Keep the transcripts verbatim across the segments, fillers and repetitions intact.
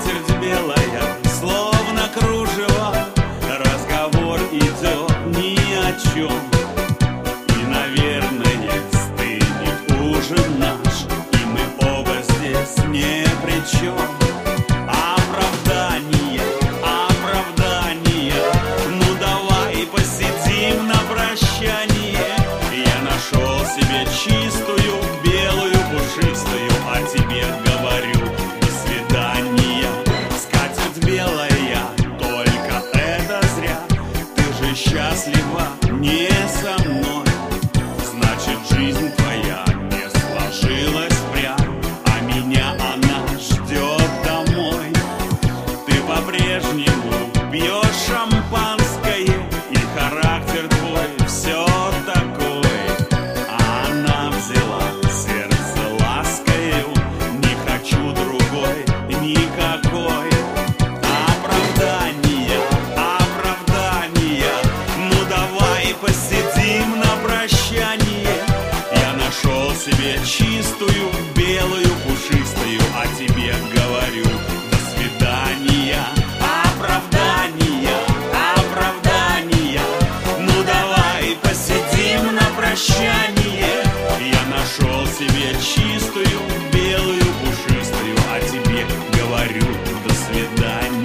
скатерть белая, словно кружево, разговор идет ни о чем. И, наверное, стынет ужин наш, и мы оба здесь ни при чем. Оправдание, оправдание, ну давай посидим на прощание. Я нашел себе чистую, белую, пушистую, а тебе говорю: до свидания. Скатерть белая, только это зря. Ты же счастлива не со мной, значит, жизнь твоя не сложилась прям, а меня она ждет домой. Ты по-прежнему пьешь шампанское, и характер твой все такой. А она взяла сердце ласкою, не хочу другой никакой. Оправдание, оправдание, ну давай посидим на прощание. Я нашел себе чистую, белую, пушистую, а тебе говорю: до свидания. Оправдание, оправдание, ну давай посидим на прощание. Я нашел себе чистую, белую, пушистую, а тебе говорю: до свидания.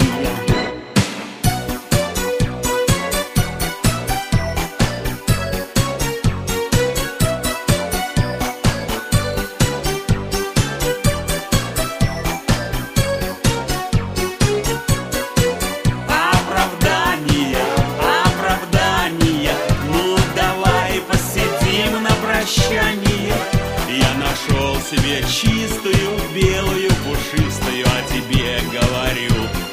Оправдание, оправдание, ну давай посидим на прощание. Я нашел себе чистую, белую, пушистую, а тебе говорю: